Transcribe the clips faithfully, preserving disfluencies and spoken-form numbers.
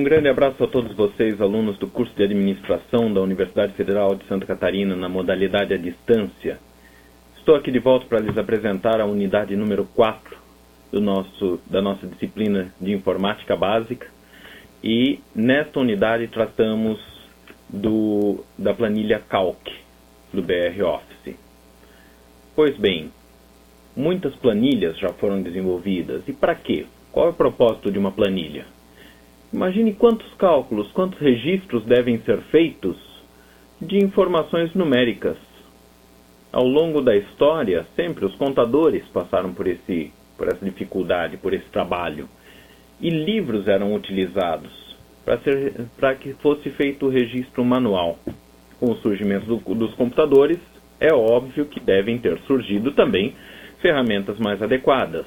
Um grande abraço a todos vocês, alunos do curso de Administração da Universidade Federal de Santa Catarina, na modalidade à distância. Estou aqui de volta para lhes apresentar a unidade número quatro do nosso, da nossa disciplina de Informática Básica. E nesta unidade tratamos do, da planilha Calc, do B R Office. Pois bem, muitas planilhas já foram desenvolvidas. E para quê? Qual é o propósito de uma planilha? Imagine quantos cálculos, quantos registros devem ser feitos de informações numéricas. Ao longo da história, sempre os contadores passaram por, esse, por essa dificuldade, por esse trabalho. E livros eram utilizados para que fosse feito o registro manual. Com o surgimento do, dos computadores, é óbvio que devem ter surgido também ferramentas mais adequadas.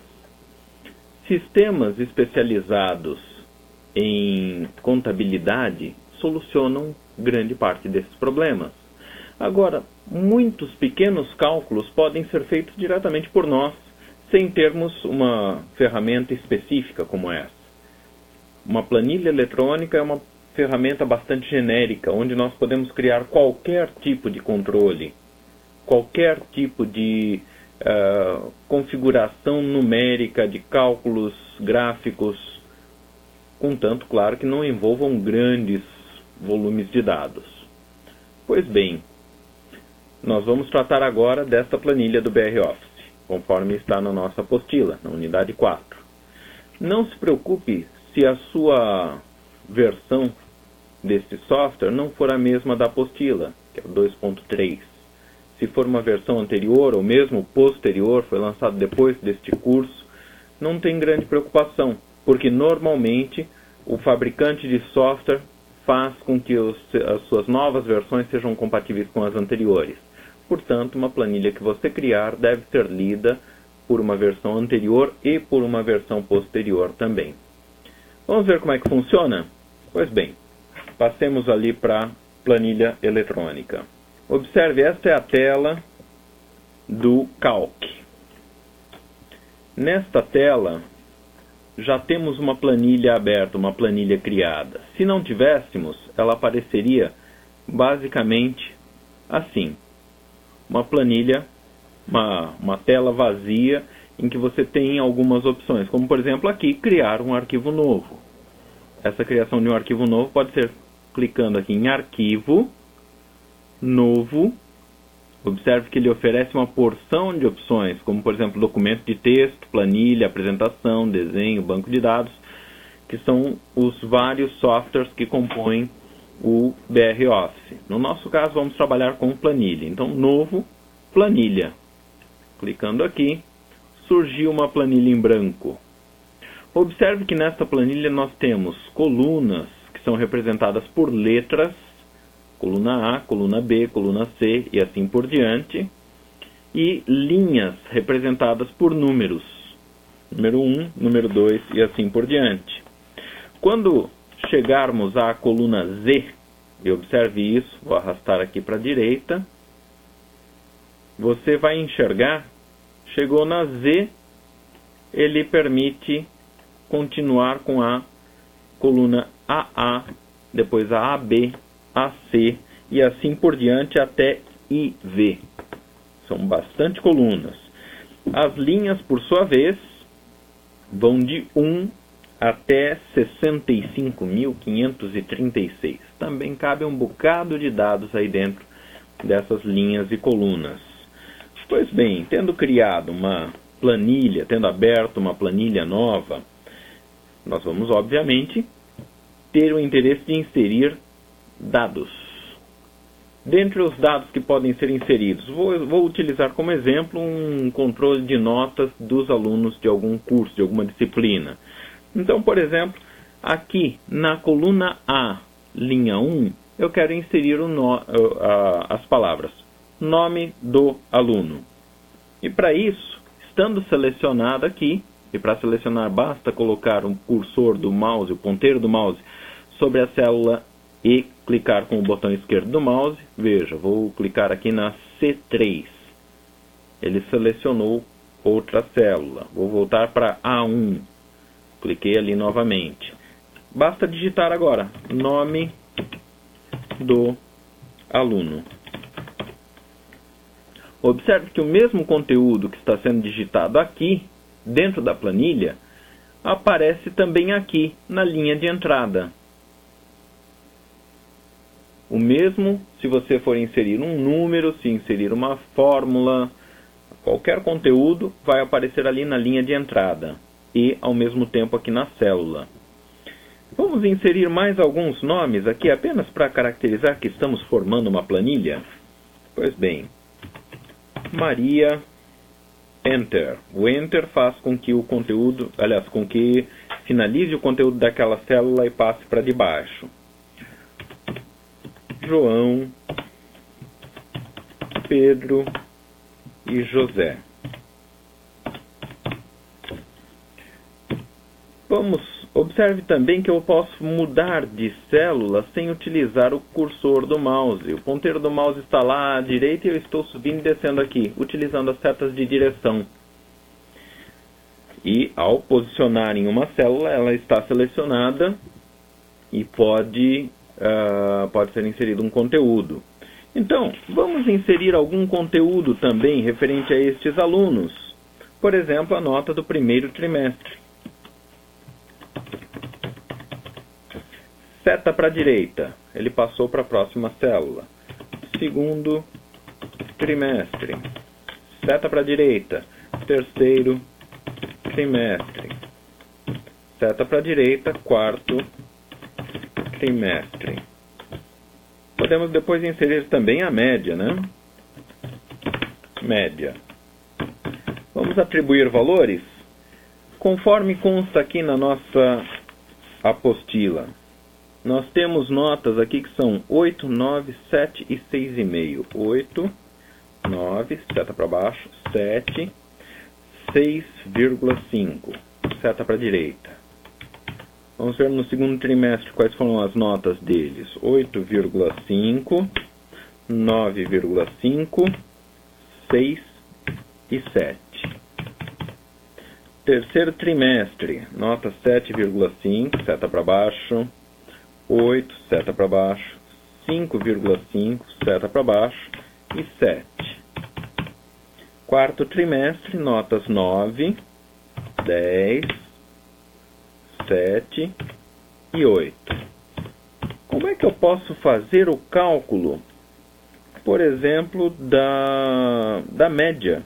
Sistemas especializados em contabilidade solucionam grande parte desses problemas. Agora, muitos pequenos cálculos podem ser feitos diretamente por nós, sem termos uma ferramenta específica como essa. Uma planilha eletrônica é uma ferramenta bastante genérica, onde nós podemos criar qualquer tipo de controle, qualquer tipo de uh, configuração numérica de cálculos gráficos, contanto, claro, que não envolvam grandes volumes de dados. Pois bem, nós vamos tratar agora desta planilha do B R Office, conforme está na nossa apostila, na unidade quatro. Não se preocupe se a sua versão deste software não for a mesma da apostila, que é o dois ponto três. Se for uma versão anterior ou mesmo posterior, foi lançado depois deste curso, não tem grande preocupação, porque normalmente o fabricante de software faz com que os, as suas novas versões sejam compatíveis com as anteriores. Portanto, uma planilha que você criar deve ser lida por uma versão anterior e por uma versão posterior também. Vamos ver como é que funciona? Pois bem, passemos ali para a planilha eletrônica. Observe, esta é a tela do Calc. Nesta tela já temos uma planilha aberta, uma planilha criada. Se não tivéssemos, ela apareceria basicamente assim. Uma planilha, uma, uma tela vazia em que você tem algumas opções, como por exemplo aqui, criar um arquivo novo. Essa criação de um arquivo novo pode ser clicando aqui em Arquivo, Novo. Observe que ele oferece uma porção de opções, como por exemplo documento de texto, planilha, apresentação, desenho, banco de dados, que são os vários softwares que compõem o B R Office. No nosso caso, vamos trabalhar com planilha. Então, Novo, Planilha. Clicando aqui, surgiu uma planilha em branco. Observe que nesta planilha nós temos colunas que são representadas por letras, coluna A, coluna B, coluna C e assim por diante, e linhas representadas por números, número um, número dois e assim por diante. Quando chegarmos à coluna Z, e observe isso, vou arrastar aqui para a direita, você vai enxergar, chegou na Z, ele permite continuar com a coluna A A, depois a AB, A C e assim por diante até I V. São bastante colunas. As linhas, por sua vez, vão de um até sessenta e cinco mil quinhentos e trinta e seis. Também cabe um bocado de dados aí dentro dessas linhas e colunas. Pois bem, tendo criado uma planilha, tendo aberto uma planilha nova, nós vamos, obviamente, ter o interesse de inserir dados. Dentre os dados que podem ser inseridos, vou, vou utilizar como exemplo um controle de notas dos alunos de algum curso, de alguma disciplina. Então, por exemplo, aqui na coluna A, linha um, eu quero inserir o no, uh, as palavras nome do aluno. E para isso, estando selecionado aqui, e para selecionar basta colocar um cursor do mouse, o ponteiro do mouse, sobre a célula e clicar com o botão esquerdo do mouse. Veja, vou clicar aqui na C três. Ele selecionou outra célula. Vou voltar para A um. Cliquei ali novamente. basta digitar agora nome do aluno. Observe que o mesmo conteúdo que está sendo digitado aqui, dentro da planilha, aparece também aqui, na linha de entrada. O mesmo se você for inserir um número, se inserir uma fórmula, qualquer conteúdo vai aparecer ali na linha de entrada e, ao mesmo tempo, aqui na célula. Vamos inserir mais alguns nomes aqui apenas para caracterizar que estamos formando uma planilha? Pois bem, Maria, Enter. O Enter faz com que o conteúdo, aliás, com que finalize o conteúdo daquela célula e passe para debaixo. João, Pedro e José. Vamos, observe também que eu posso mudar de célula sem utilizar o cursor do mouse. O ponteiro do mouse está lá à direita e eu estou subindo e descendo aqui, utilizando as setas de direção. E ao posicionar em uma célula, ela está selecionada e pode, uh, pode ser inserido um conteúdo. Então, vamos inserir algum conteúdo também referente a estes alunos. Por exemplo, a nota do primeiro trimestre. Seta para a direita, ele passou para a próxima célula. Segundo trimestre. Seta para a direita, terceiro trimestre. Seta para a direita, quarto trimestre. Podemos depois inserir também a média, né? Média. Vamos atribuir valores conforme consta aqui na nossa apostila. Nós temos notas aqui que são oito, nove, sete e seis vírgula cinco. oito, nove, seta para baixo, sete, seis vírgula cinco. Seta para a direita. Vamos ver no segundo trimestre quais foram as notas deles. oito vírgula cinco, nove vírgula cinco, seis e sete. Terceiro trimestre, nota sete vírgula cinco, seta para baixo. oito, seta para baixo, cinco vírgula cinco, seta para baixo e sete. Quarto trimestre, notas nove, dez, sete e oito. Como é que eu posso fazer o cálculo, por exemplo, da, da média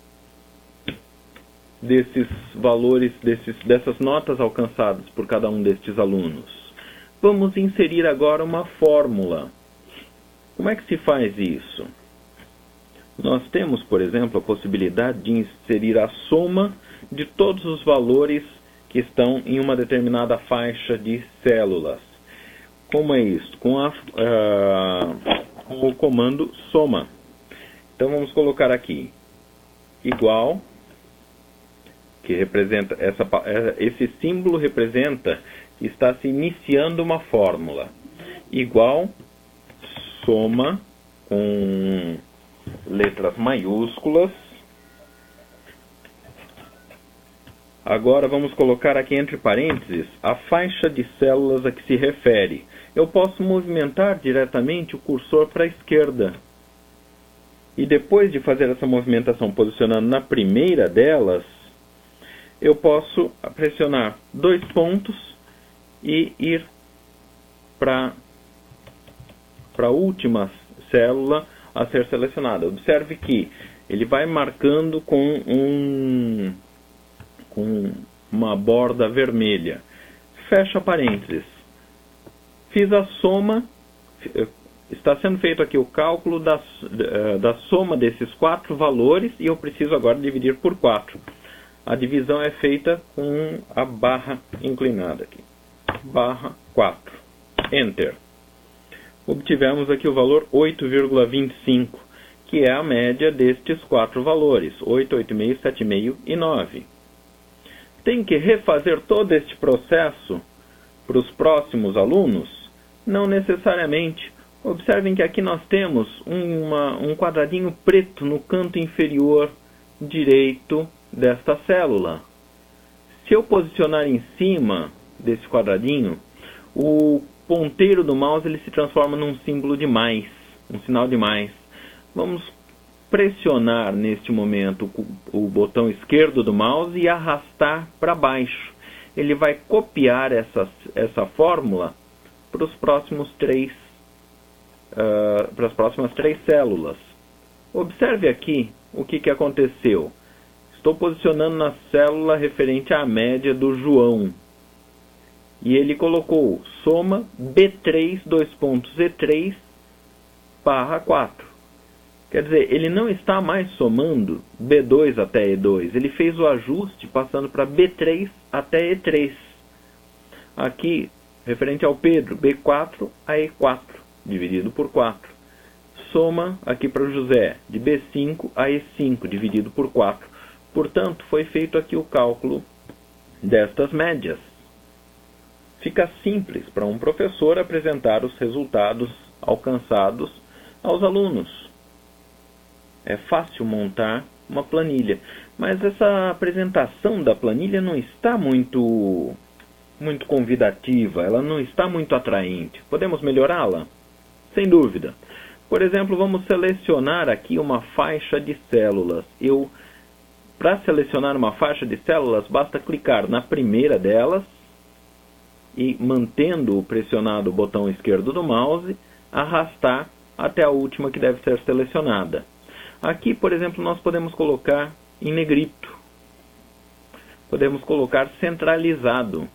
desses valores, desses, dessas notas alcançadas por cada um destes alunos? Vamos inserir agora uma fórmula. Como é que se faz isso? Nós temos, por exemplo, a possibilidade de inserir a soma de todos os valores que estão em uma determinada faixa de células. Como é isso? Com, a, uh, com o comando soma. Então vamos colocar aqui igual, que representa essa, esse símbolo representa que está se iniciando uma fórmula, igual soma com letras maiúsculas. Agora vamos colocar aqui entre parênteses a faixa de células a que se refere. Eu posso movimentar diretamente o cursor para a esquerda. E depois de fazer essa movimentação posicionando na primeira delas, eu posso pressionar dois pontos e ir para a última célula a ser selecionada. Observe que ele vai marcando com, um, com uma borda vermelha. Fecha parênteses. Fiz a soma, está sendo feito aqui o cálculo da, da soma desses quatro valores e eu preciso agora dividir por quatro. A divisão é feita com a barra inclinada aqui. Barra quatro. Enter. Obtivemos aqui o valor oito vírgula vinte e cinco, que é a média destes quatro valores, oito, oito vírgula cinco, sete vírgula cinco e nove. Tem que refazer todo este processo para os próximos alunos? Não necessariamente. Observem que aqui nós temos uma, um quadradinho preto no canto inferior direito desta célula. Se eu posicionar em cima desse quadradinho, o ponteiro do mouse ele se transforma num símbolo de mais, um sinal de mais. Vamos pressionar neste momento o, o botão esquerdo do mouse e arrastar para baixo. Ele vai copiar essa, essa fórmula para os próximos três, uh, para as próximas três células. Observe aqui o que, que aconteceu. Estou posicionando na célula referente à média do João. E ele colocou soma B três, dois pontos, E três, barra quatro. Quer dizer, ele não está mais somando B dois até E dois. Ele fez o ajuste passando para B três até E três. Aqui, referente ao Pedro, B quatro a E quatro, dividido por quatro. Soma aqui para o José, de B cinco a E cinco, dividido por quatro. Portanto, foi feito aqui o cálculo destas médias. Fica simples para um professor apresentar os resultados alcançados aos alunos. É fácil montar uma planilha, mas essa apresentação da planilha não está muito, muito convidativa, ela não está muito atraente. Podemos melhorá-la? Sem dúvida. Por exemplo, vamos selecionar aqui uma faixa de células. Eu, para selecionar uma faixa de células, basta clicar na primeira delas e, mantendo pressionado o botão esquerdo do mouse, arrastar até a última que deve ser selecionada. Aqui, por exemplo, nós podemos colocar em negrito. Podemos colocar centralizado.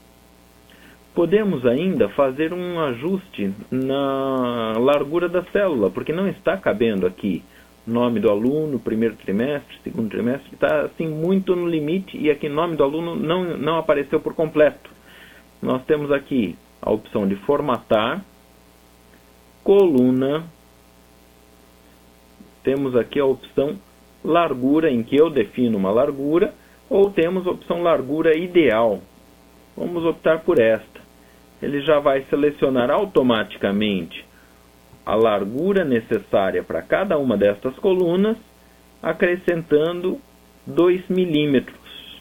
Podemos ainda fazer um ajuste na largura da célula, porque não está cabendo aqui nome do aluno, primeiro trimestre, segundo trimestre, está assim muito no limite e aqui nome do aluno não, não apareceu por completo. Nós temos aqui a opção de formatar, coluna, temos aqui a opção largura, em que eu defino uma largura, ou temos a opção largura ideal. Vamos optar por esta. Ele já vai selecionar automaticamente a largura necessária para cada uma destas colunas, acrescentando dois milímetros.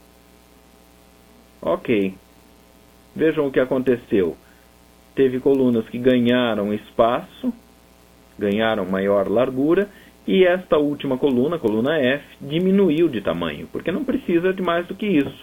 Ok. Vejam o que aconteceu. Teve colunas que ganharam espaço, ganharam maior largura, e esta última coluna, coluna F, diminuiu de tamanho, porque não precisa de mais do que isso.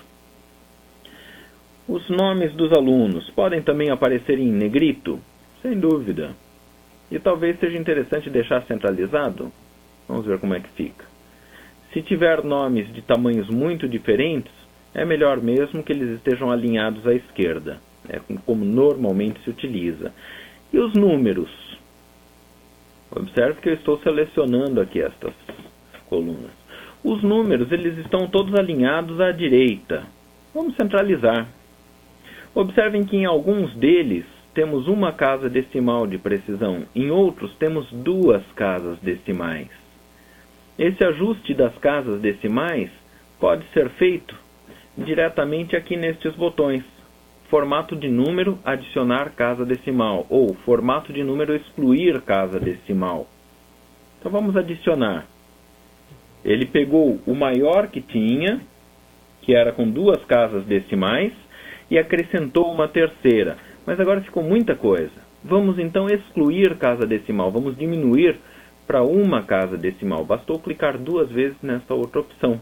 Os nomes dos alunos podem também aparecer em negrito? Sem dúvida. E talvez seja interessante deixar centralizado. Vamos ver como é que fica. Se tiver nomes de tamanhos muito diferentes, é melhor mesmo que eles estejam alinhados à esquerda. É como normalmente se utiliza. E os números? Observe que eu estou selecionando aqui estas colunas. Os números, eles estão todos alinhados à direita. Vamos centralizar. Observem que em alguns deles temos uma casa decimal de precisão, em outros temos duas casas decimais. Esse ajuste das casas decimais pode ser feito diretamente aqui nestes botões. Formato de número, adicionar casa decimal, ou formato de número, excluir casa decimal. Então vamos adicionar. Ele pegou o maior que tinha, que era com duas casas decimais, e acrescentou uma terceira. Mas agora ficou muita coisa. Vamos então excluir casa decimal. Vamos diminuir para uma casa decimal. Bastou clicar duas vezes nesta outra opção.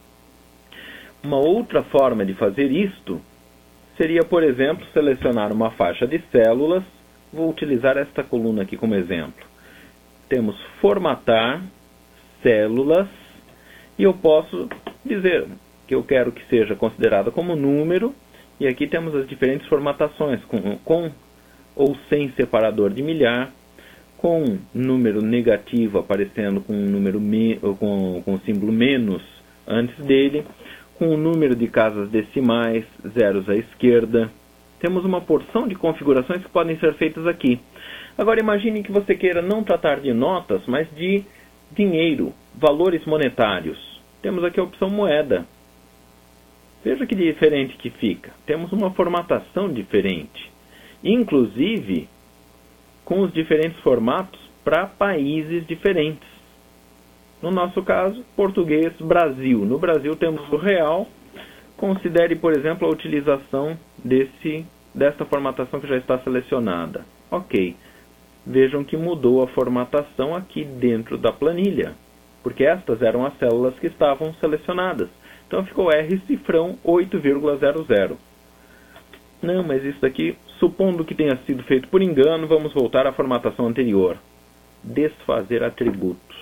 Uma outra forma de fazer isto seria, por exemplo, selecionar uma faixa de células. Vou utilizar esta coluna aqui como exemplo. Temos formatar, células, e eu posso dizer que eu quero que seja considerada como número. E aqui temos as diferentes formatações, com, com ou sem separador de milhar, com número negativo aparecendo com um número me, com, com o símbolo menos antes dele, com o número de casas decimais, zeros à esquerda. Temos uma porção de configurações que podem ser feitas aqui. Agora imagine que você queira não tratar de notas, mas de dinheiro, valores monetários. Temos aqui a opção moeda. Veja que diferente que fica. Temos uma formatação diferente. Inclusive, com os diferentes formatos para países diferentes. No nosso caso, português, Brasil. No Brasil temos o real. Considere, por exemplo, a utilização desse desta formatação que já está selecionada. Ok. Vejam que mudou a formatação aqui dentro da planilha, porque estas eram as células que estavam selecionadas. Então ficou R cifrão oito vírgula zero zero. Não, mas isso daqui, supondo que tenha sido feito por engano, vamos voltar à formatação anterior. Desfazer atributos.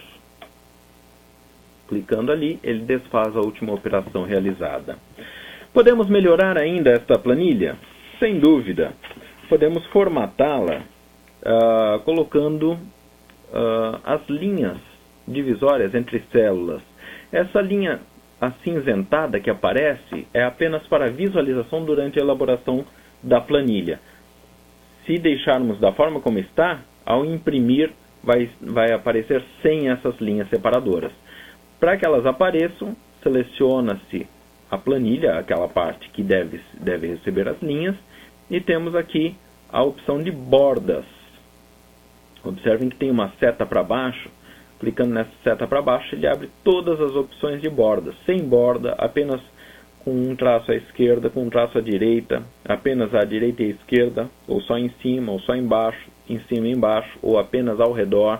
Clicando ali, ele desfaz a última operação realizada. Podemos melhorar ainda esta planilha? Sem dúvida. Podemos formatá-la uh, colocando uh, as linhas divisórias entre células. Essa linha acinzentada que aparece é apenas para visualização durante a elaboração da planilha. Se deixarmos da forma como está, ao imprimir vai, vai aparecer sem essas linhas separadoras. Para que elas apareçam, seleciona-se a planilha, aquela parte que deve, deve receber as linhas, e temos aqui a opção de bordas. Observem que tem uma seta para baixo. Clicando nessa seta para baixo, ele abre todas as opções de bordas. Sem borda, apenas com um traço à esquerda, com um traço à direita, apenas à direita e à esquerda, ou só em cima, ou só embaixo, em cima e embaixo, ou apenas ao redor.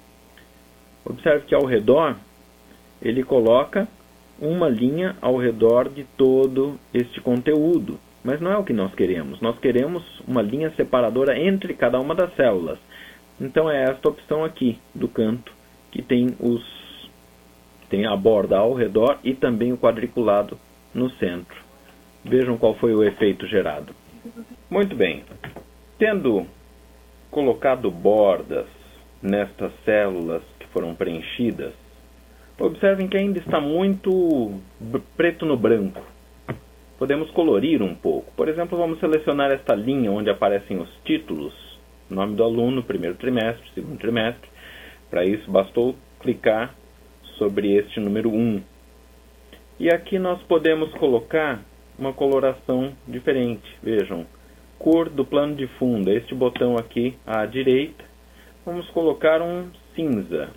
Observe que ao redor, ele coloca uma linha ao redor de todo este conteúdo. Mas não é o que nós queremos. Nós queremos uma linha separadora entre cada uma das células. Então é esta opção aqui, do canto, que tem, os, tem a borda ao redor e também o quadriculado no centro. Vejam qual foi o efeito gerado. Muito bem. Tendo colocado bordas nestas células que foram preenchidas, observem que ainda está muito preto no branco. Podemos colorir um pouco. Por exemplo, vamos selecionar esta linha onde aparecem os títulos, nome do aluno, primeiro trimestre, segundo trimestre. Para isso, bastou clicar sobre este número um. E aqui nós podemos colocar uma coloração diferente. Vejam, cor do plano de fundo, este botão aqui à direita. Vamos colocar um cinza.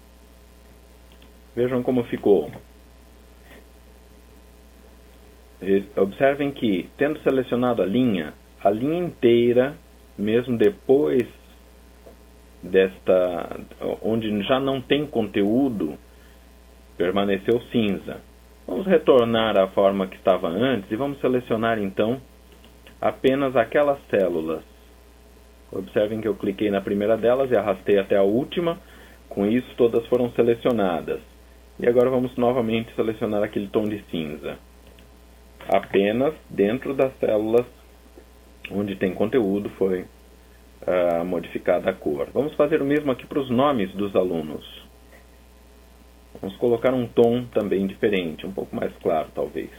Vejam como ficou. Observem que, tendo selecionado a linha, a linha inteira, mesmo depois desta, onde já não tem conteúdo, permaneceu cinza. Vamos retornar à forma que estava antes e vamos selecionar então apenas aquelas células. Observem que eu cliquei na primeira delas e arrastei até a última. Com isso todas foram selecionadas. E agora vamos novamente selecionar aquele tom de cinza. Apenas dentro das células onde tem conteúdo foi Uh, modificada a cor. Vamos fazer o mesmo aqui para os nomes dos alunos. Vamos colocar um tom também diferente, um pouco mais claro talvez.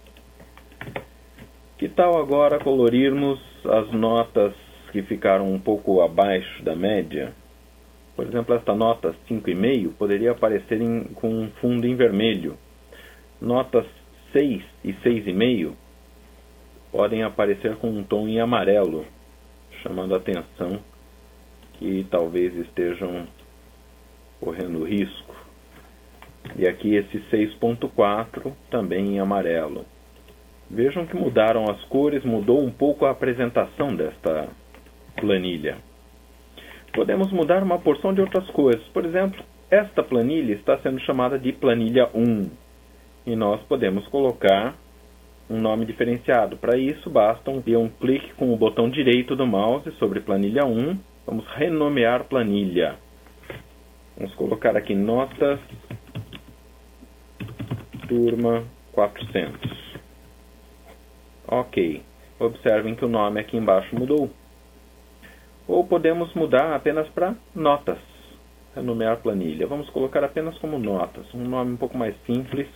Que tal agora colorirmos as notas que ficaram um pouco abaixo da média? Por exemplo, esta nota cinco vírgula cinco poderia aparecer em, com um fundo em vermelho. Notas seis e seis vírgula cinco podem aparecer com um tom em amarelo, chamando a atenção que talvez estejam correndo risco. E aqui esse seis ponto quatro também em amarelo. Vejam que mudaram as cores, mudou um pouco a apresentação desta planilha. Podemos mudar uma porção de outras coisas. Por exemplo, esta planilha está sendo chamada de planilha um. E nós podemos colocar um nome diferenciado. Para isso, basta um, um clique com o botão direito do mouse sobre planilha um. Vamos renomear planilha. Vamos colocar aqui notas turma quatrocentos. Ok. Observem que o nome aqui embaixo mudou. Ou podemos mudar apenas para notas. Renomear planilha. Vamos colocar apenas como notas. Um nome um pouco mais simples,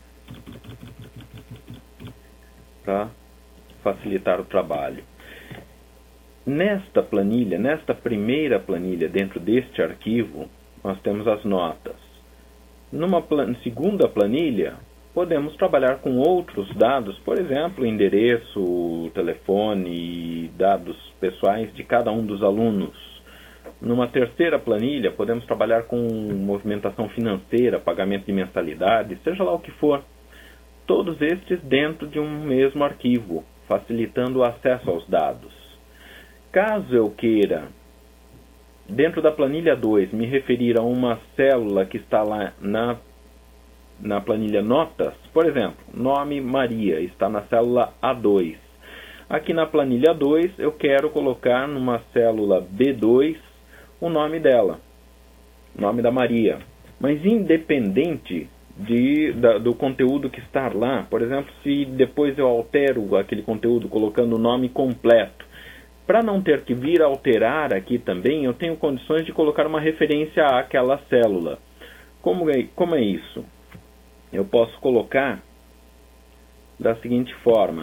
para facilitar o trabalho. Nesta planilha, nesta primeira planilha dentro deste arquivo, nós temos as notas. Numa plan- segunda planilha, podemos trabalhar com outros dados, por exemplo, endereço, telefone e dados pessoais de cada um dos alunos. Numa terceira planilha, podemos trabalhar com movimentação financeira, pagamento de mensalidade, seja lá o que for. Todos estes dentro de um mesmo arquivo. facilitando o acesso aos dados. Caso eu queira, dentro da planilha dois, me referir a uma célula que está lá na, na planilha notas, por exemplo, nome Maria, está na célula A dois. Aqui na planilha dois, eu quero colocar numa célula B dois o nome dela, nome da Maria. Mas independente de, da, do conteúdo que está lá, por exemplo, se depois eu altero aquele conteúdo colocando o nome completo, para não ter que vir alterar aqui também, eu tenho condições de colocar uma referência àquela célula. Como é, como é isso? Eu posso colocar da seguinte forma.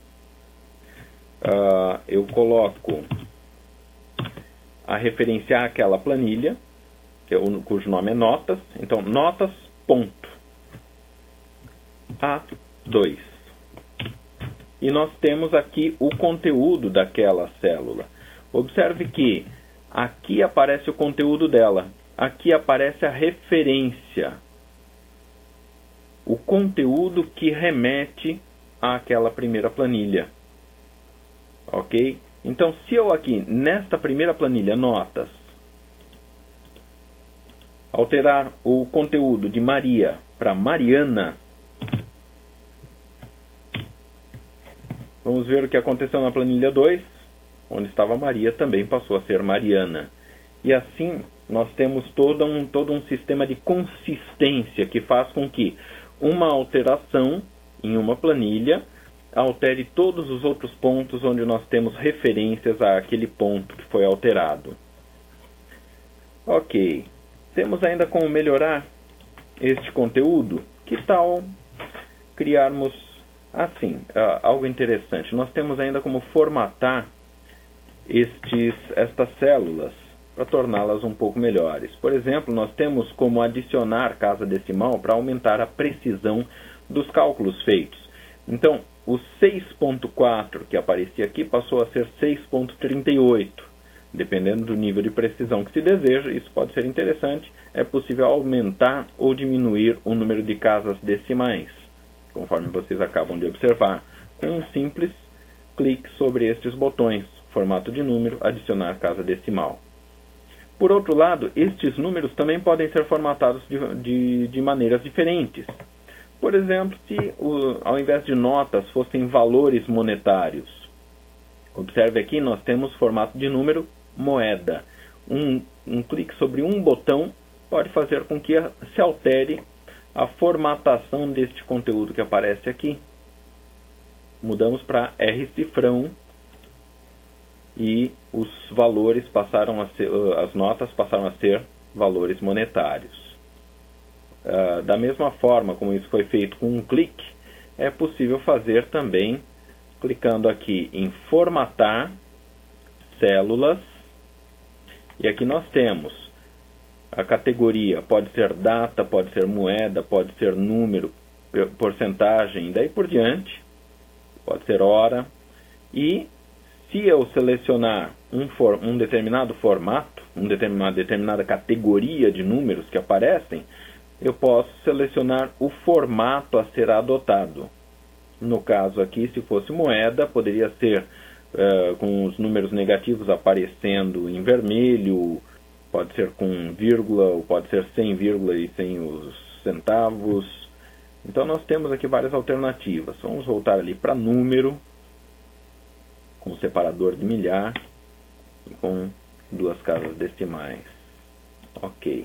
Uh, eu coloco a referenciar aquela planilha, que é o, cujo nome é notas. Então, notas, ponto. A dois. E nós temos aqui o conteúdo daquela célula. Observe que aqui aparece o conteúdo dela. Aqui aparece a referência. O conteúdo que remete àquela primeira planilha. Ok? Então, se eu aqui, nesta primeira planilha, notas, alterar o conteúdo de Maria para Mariana, vamos ver o que aconteceu na planilha dois, onde estava Maria, também passou a ser Mariana. E assim, nós temos todo um, todo um sistema de consistência que faz com que uma alteração em uma planilha altere todos os outros pontos onde nós temos referências àquele ponto que foi alterado. Ok. Temos ainda como melhorar este conteúdo? Que tal criarmos assim, uh, algo interessante? Nós temos ainda como formatar estes, estas células para torná-las um pouco melhores. Por exemplo, nós temos como adicionar casa decimal para aumentar a precisão dos cálculos feitos. Então, o seis ponto quatro que aparecia aqui passou a ser seis ponto trinta e oito. Dependendo do nível de precisão que se deseja, isso pode ser interessante. É possível aumentar ou diminuir o número de casas decimais, conforme vocês acabam de observar, com um simples clique sobre estes botões, formato de número, adicionar casa decimal. Por outro lado, estes números também podem ser formatados de, de, de maneiras diferentes. Por exemplo, se o, ao invés de notas fossem valores monetários. Observe aqui, nós temos formato de número moeda. Um, um clique sobre um botão pode fazer com que se altere a formatação deste conteúdo que aparece aqui. Mudamos para R cifrão e os valores passaram a ser, as notas passaram a ser valores monetários. Uh, da mesma forma como isso foi feito com um clique, é possível fazer também clicando aqui em formatar células, e aqui nós temos a categoria, pode ser data, pode ser moeda, pode ser número, porcentagem, daí por diante, pode ser hora, e se eu selecionar um, for, um determinado formato, um determinado, determinada categoria de números que aparecem, eu posso selecionar o formato a ser adotado. No caso aqui, se fosse moeda, poderia ser uh, com os números negativos aparecendo em vermelho, pode ser com vírgula, ou pode ser sem vírgula e sem os centavos. Então nós temos aqui várias alternativas. Vamos voltar ali para número, com separador de milhar e com duas casas decimais. Ok.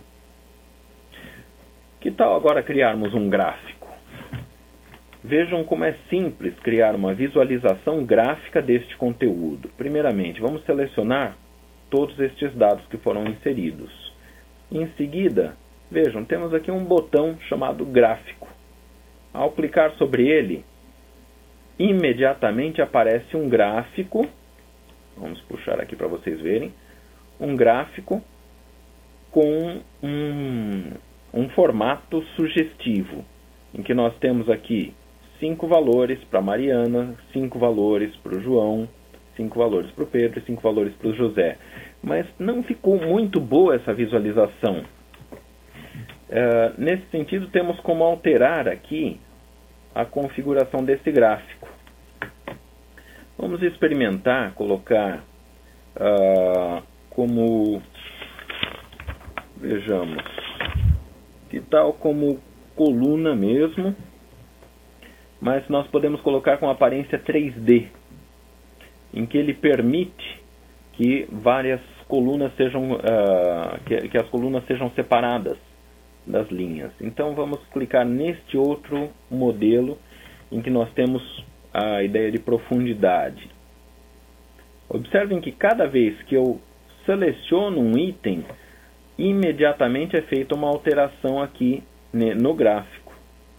Que tal agora criarmos um gráfico? Vejam como é simples criar uma visualização gráfica deste conteúdo. Primeiramente, vamos selecionar todos estes dados que foram inseridos. Em seguida, vejam, temos aqui um botão chamado gráfico. Ao clicar sobre ele, imediatamente aparece um gráfico. Vamos puxar aqui para vocês verem. Um gráfico com um... um formato sugestivo, em que nós temos aqui cinco valores para Mariana, cinco valores para o João, cinco valores para o Pedro e cinco valores para o José. Mas não ficou muito boa essa visualização. Uh, nesse sentido, temos como alterar aqui a configuração desse gráfico. Vamos experimentar colocar uh, como, vejamos, que tal como coluna mesmo, mas nós podemos colocar com aparência três D, em que ele permite que várias colunas sejam, uh, que, que as colunas sejam separadas das linhas. Então vamos clicar neste outro modelo em que nós temos a ideia de profundidade. Observem que cada vez que eu seleciono um item, imediatamente é feita uma alteração aqui no gráfico.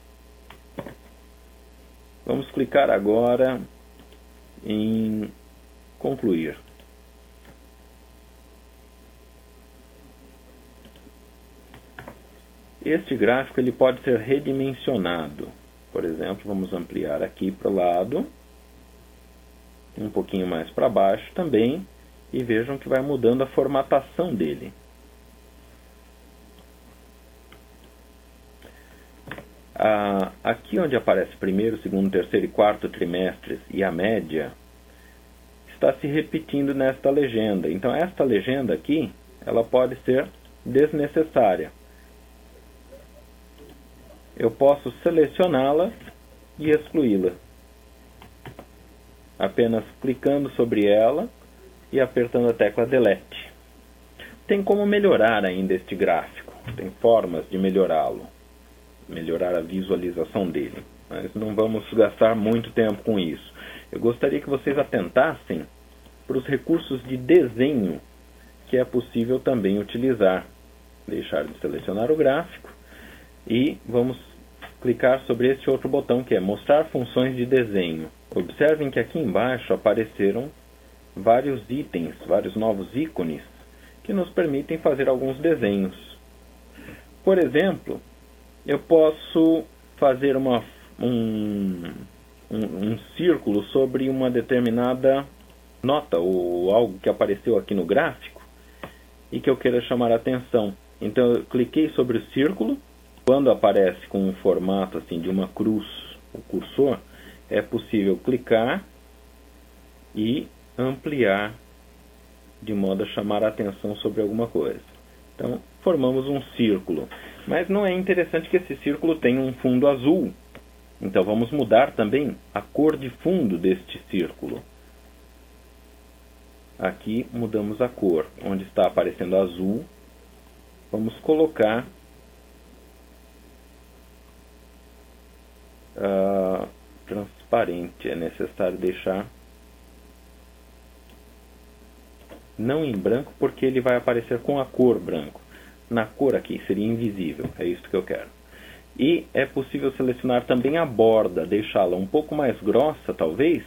Vamos clicar agora em concluir. Este gráfico ele pode ser redimensionado. Por exemplo, vamos ampliar aqui para o lado, um pouquinho mais para baixo também, e vejam que vai mudando a formatação dele. Ah, aqui onde aparece primeiro, segundo, terceiro e quarto trimestres e a média, está se repetindo nesta legenda. Então esta legenda aqui, ela pode ser desnecessária. Eu posso selecioná-la e excluí-la, apenas clicando sobre ela e apertando a tecla Delete. Tem como melhorar ainda este gráfico, tem formas de melhorá-lo, melhorar a visualização dele, mas não vamos gastar muito tempo com isso. Eu gostaria que vocês atentassem para os recursos de desenho que é possível também utilizar. Deixar de selecionar o gráfico e vamos clicar sobre este outro botão que é mostrar funções de desenho. Observem que aqui embaixo apareceram vários itens, vários novos ícones que nos permitem fazer alguns desenhos. Por exemplo, eu posso fazer uma, um, um, um círculo sobre uma determinada nota ou algo que apareceu aqui no gráfico e que eu queira chamar a atenção. Então eu cliquei sobre o círculo. Quando aparece com um formato assim de uma cruz, o cursor, é possível clicar e ampliar de modo a chamar a atenção sobre alguma coisa. Então, formamos um círculo. Mas não é interessante que esse círculo tenha um fundo azul. Então, vamos mudar também a cor de fundo deste círculo. Aqui, mudamos a cor. Onde está aparecendo azul, vamos colocar Uh, transparente. É necessário deixar não em branco, porque ele vai aparecer com a cor branco. Na cor aqui seria invisível, é isso que eu quero. E é possível selecionar também a borda, deixá-la um pouco mais grossa talvez,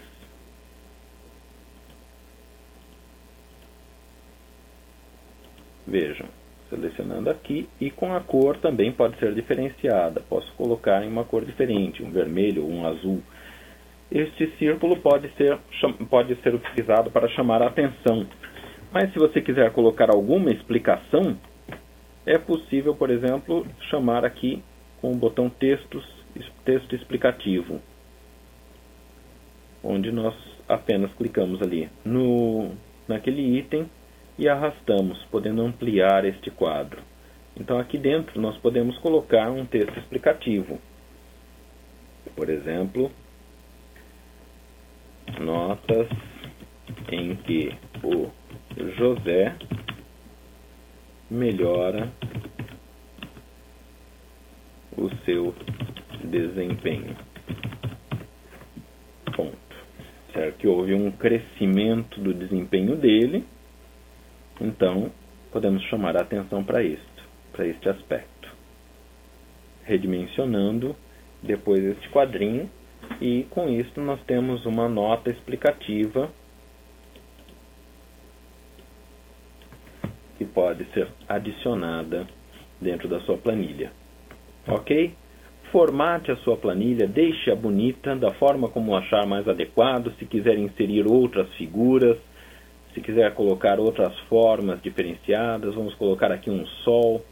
vejam, selecionando aqui, e com a cor também pode ser diferenciada. Posso colocar em uma cor diferente, um vermelho ou um azul. Este círculo pode ser, pode ser utilizado para chamar a atenção. Mas se você quiser colocar alguma explicação, é possível, por exemplo, chamar aqui com o botão textos, texto explicativo, onde nós apenas clicamos ali no, naquele item e arrastamos, podendo ampliar este quadro. Então aqui dentro nós podemos colocar um texto explicativo. Por exemplo, notas em que o José melhora o seu desempenho. Ponto. Certo que houve um crescimento do desempenho dele. Então, podemos chamar a atenção para isto, para este aspecto. Redimensionando depois este quadrinho, e com isso nós temos uma nota explicativa que pode ser adicionada dentro da sua planilha. Ok? Formate a sua planilha, deixe-a bonita, da forma como achar mais adequado. Se quiser inserir outras figuras, se quiser colocar outras formas diferenciadas, vamos colocar aqui um sol.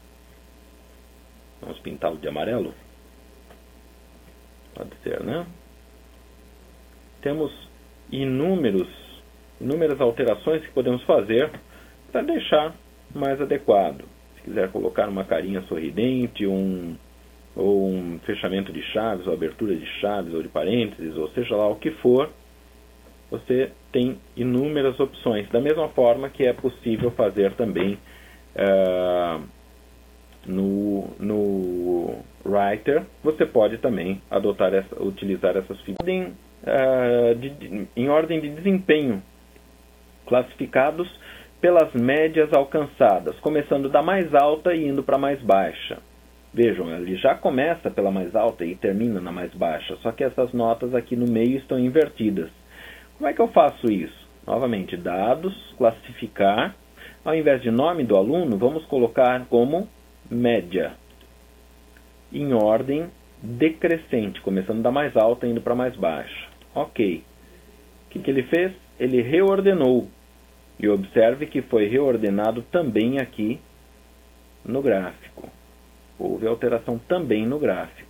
Vamos pintá-lo de amarelo? Pode ser, né? Temos inúmeros, inúmeras alterações que podemos fazer para deixar mais adequado. Se quiser colocar uma carinha sorridente, um, ou um fechamento de chaves, ou abertura de chaves, ou de parênteses, ou seja lá o que for, você tem inúmeras opções. Da mesma forma que é possível fazer também uh, no, no Writer, você pode também adotar essa, utilizar essas figuras uh, de, de, em ordem de desempenho, classificados pelas médias alcançadas, começando da mais alta e indo para a mais baixa. Vejam, ele já começa pela mais alta e termina na mais baixa, só que essas notas aqui no meio estão invertidas. Como é que eu faço isso? Novamente, dados, classificar. Ao invés de nome do aluno, vamos colocar como média, em ordem decrescente, começando da mais alta e indo para a mais baixa. Ok. O que, que ele fez? Ele reordenou. E observe que foi reordenado também aqui no gráfico. Houve alteração também no gráfico.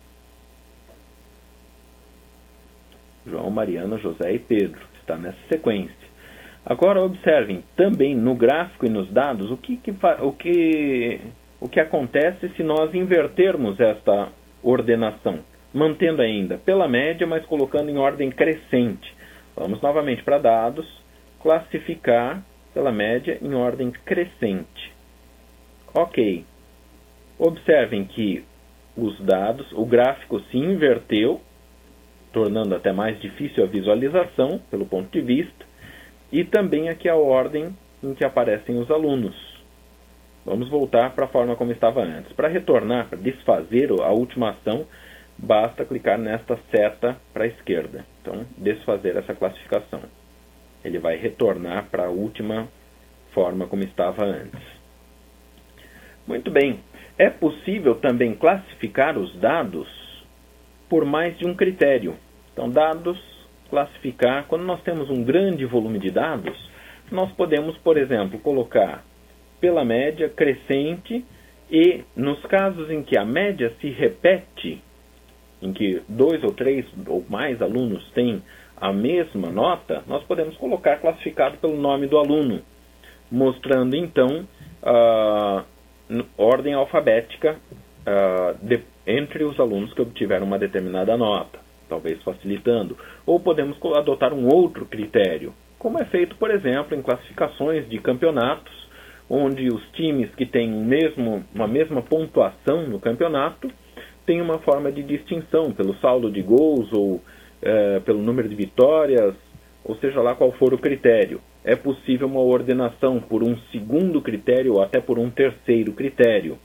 João, Mariana, José e Pedro. Está nessa sequência. Agora observem, também no gráfico e nos dados, o que, que, o que, o que acontece se nós invertermos esta ordenação. Mantendo ainda pela média, mas colocando em ordem crescente. Vamos novamente para dados, classificar pela média em ordem crescente. Ok. Observem que os dados, o gráfico se inverteu, tornando até mais difícil a visualização, pelo ponto de vista, e também aqui a ordem em que aparecem os alunos. Vamos voltar para a forma como estava antes. Para retornar, para desfazer a última ação, basta clicar nesta seta para a esquerda. Então, desfazer essa classificação. Ele vai retornar para a última forma como estava antes. Muito bem. É possível também classificar os dados por mais de um critério. Então, dados, classificar. Quando nós temos um grande volume de dados, nós podemos, por exemplo, colocar pela média crescente e, nos casos em que a média se repete, em que dois ou três ou mais alunos têm a mesma nota, nós podemos colocar classificado pelo nome do aluno, mostrando então a ordem alfabética uh, de, entre os alunos que obtiveram uma determinada nota, talvez facilitando. Ou podemos adotar um outro critério, como é feito, por exemplo, em classificações de campeonatos, onde os times que têm um mesmo, uma mesma pontuação no campeonato têm uma forma de distinção pelo saldo de gols ou uh, pelo número de vitórias, ou seja lá qual for o critério. É possível uma ordenação por um segundo critério ou até por um terceiro critério.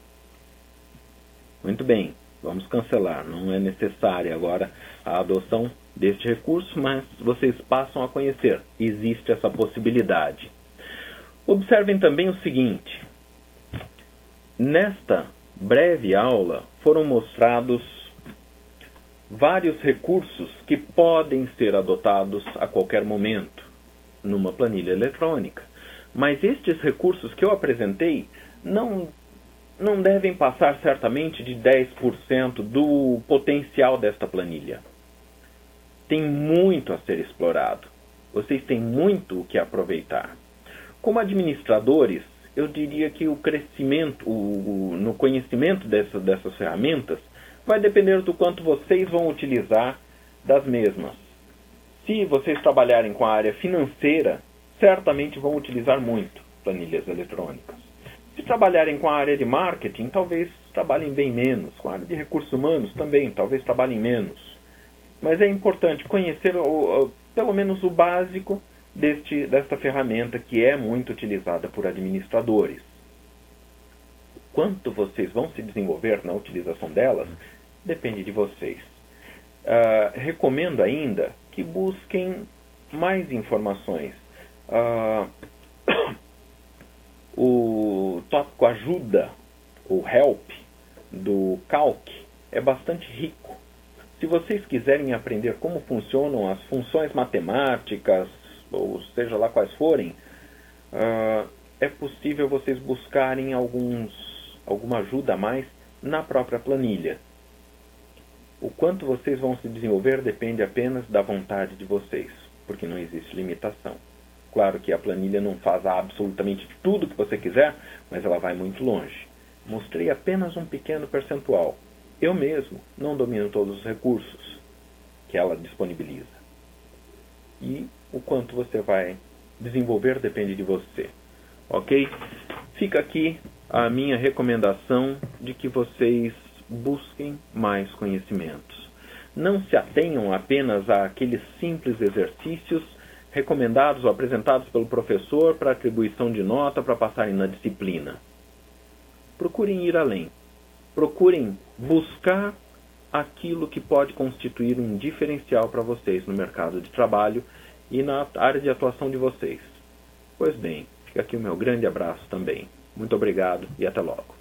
Muito bem, vamos cancelar. Não é necessária agora a adoção deste recurso, mas vocês passam a conhecer. Existe essa possibilidade. Observem também o seguinte. Nesta breve aula foram mostrados vários recursos que podem ser adotados a qualquer momento numa planilha eletrônica. Mas estes recursos que eu apresentei não, não devem passar certamente de dez por cento do potencial desta planilha. Tem muito a ser explorado. Vocês têm muito o que aproveitar. Como administradores, eu diria que o crescimento o, o, no conhecimento dessa, dessas ferramentas vai depender do quanto vocês vão utilizar das mesmas. Se vocês trabalharem com a área financeira, certamente vão utilizar muito planilhas eletrônicas. Se trabalharem com a área de marketing, talvez trabalhem bem menos. Com a área de recursos humanos também, talvez trabalhem menos. Mas é importante conhecer o, o, pelo menos o básico deste, desta ferramenta que é muito utilizada por administradores. Quanto vocês vão se desenvolver na utilização delas, depende de vocês. Uh, recomendo ainda que busquem mais informações. Uh, o tópico ajuda, o help, do Calc, é bastante rico. Se vocês quiserem aprender como funcionam as funções matemáticas, ou seja lá quais forem, uh, é possível vocês buscarem alguns, alguma ajuda a mais na própria planilha. O quanto vocês vão se desenvolver depende apenas da vontade de vocês. porque não existe limitação. Claro que a planilha não faz absolutamente tudo que você quiser, mas ela vai muito longe. Mostrei apenas um pequeno percentual. Eu mesmo não domino todos os recursos que ela disponibiliza. E o quanto você vai desenvolver depende de você. Ok? Fica aqui a minha recomendação de que vocês busquem mais conhecimentos. Não se atenham apenas àqueles simples exercícios recomendados ou apresentados pelo professor para atribuição de nota para passarem na disciplina. Procurem ir além. Procurem buscar aquilo que pode constituir um diferencial para vocês no mercado de trabalho e na área de atuação de vocês. Pois bem, fica aqui o meu grande abraço também. Muito obrigado e até logo.